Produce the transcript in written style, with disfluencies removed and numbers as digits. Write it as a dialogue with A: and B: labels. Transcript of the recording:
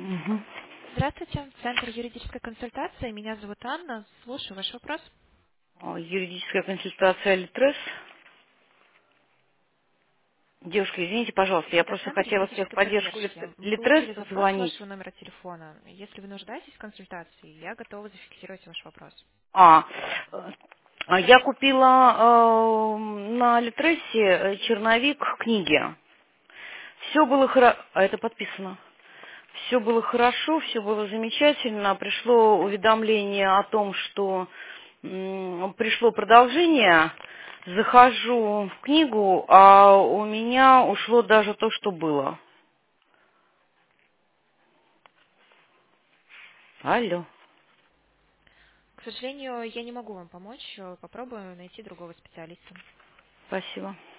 A: Мгм.
B: Здравствуйте, Центр юридической консультации. Меня зовут Анна. Слушаю ваш вопрос.
A: Юридическая консультация Литрес. Девушка, извините, пожалуйста, я
B: Это
A: просто
B: Центр
A: хотела в
B: юридической
A: поддержку
B: поддержки. Мы
A: Литрес
B: получили запрос с
A: позвонить.
B: вашего номера телефона. Если вы нуждаетесь в консультации, я готова зафиксировать ваш вопрос.
A: А, я купила на Литресе черновик книги. Все было хорошо. А это подписано. Все было хорошо, все было замечательно. Пришло уведомление о том, что пришло продолжение. Захожу в книгу, а у меня ушло даже то, что было. Алло.
B: К сожалению, я не могу вам помочь. Попробую найти другого специалиста.
A: Спасибо.